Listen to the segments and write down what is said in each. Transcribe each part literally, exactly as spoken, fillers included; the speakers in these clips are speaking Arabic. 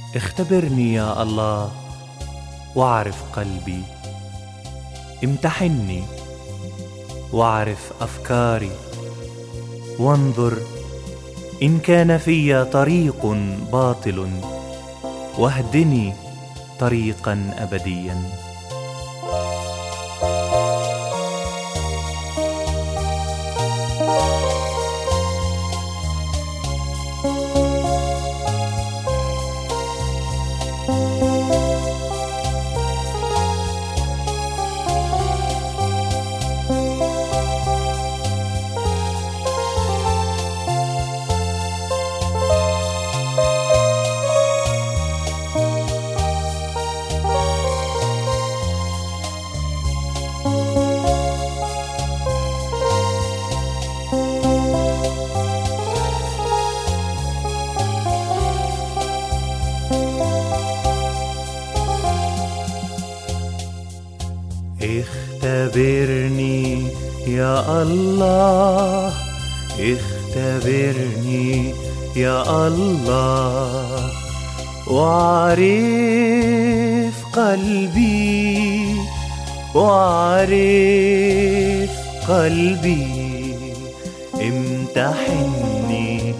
اختبرني يا الله واعرف قلبي، امتحني واعرف أفكاري، وانظر إن كان في طريق باطل، واهدني طريقا أبديا. اختبرني يا الله، اختبرني يا الله، واعرف قلبي، واعرف قلبي، امتحني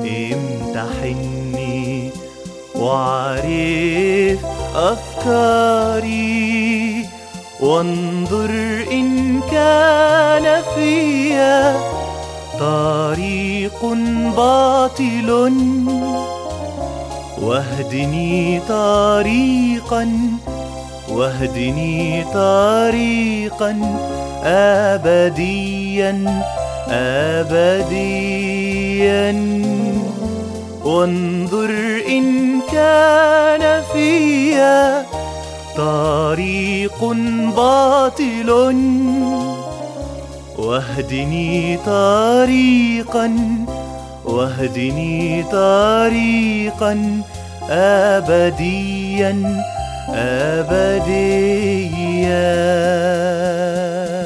امتحني واعرف أفكاري، وانظر إن كان فيها طريق باطل، واهدني طريقا واهدني طريقا أبديا أبديا، وانظر إن كان فيها طريق باطل، واهدني طريقا واهدني طريقا أبديا أبديا.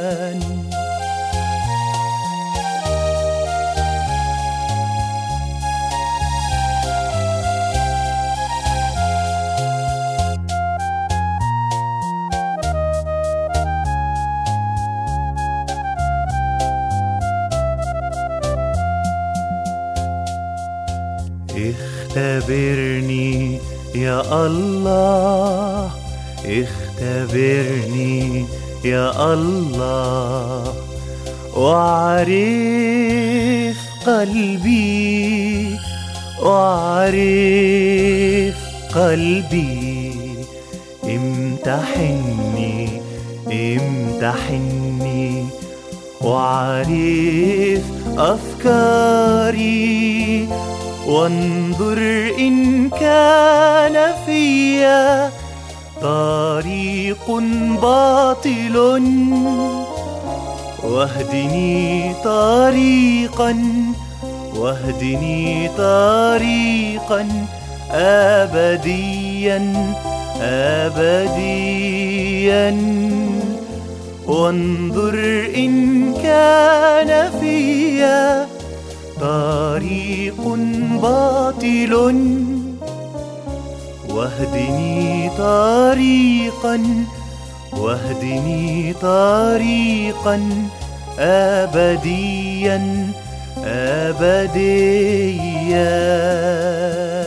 اختبرني يا الله، اختبرني يا الله، واعرف قلبي واعرف قلبي، امتحني امتحني واعرف أفكاري، وانظر إن كان فيها طريق باطل، واهدني طريقا واهدني طريقا أبديا أبديا، وانظر إن كان فيها طريق باطل، واهدني طريقا واهدني طريقا أبديا أبديا.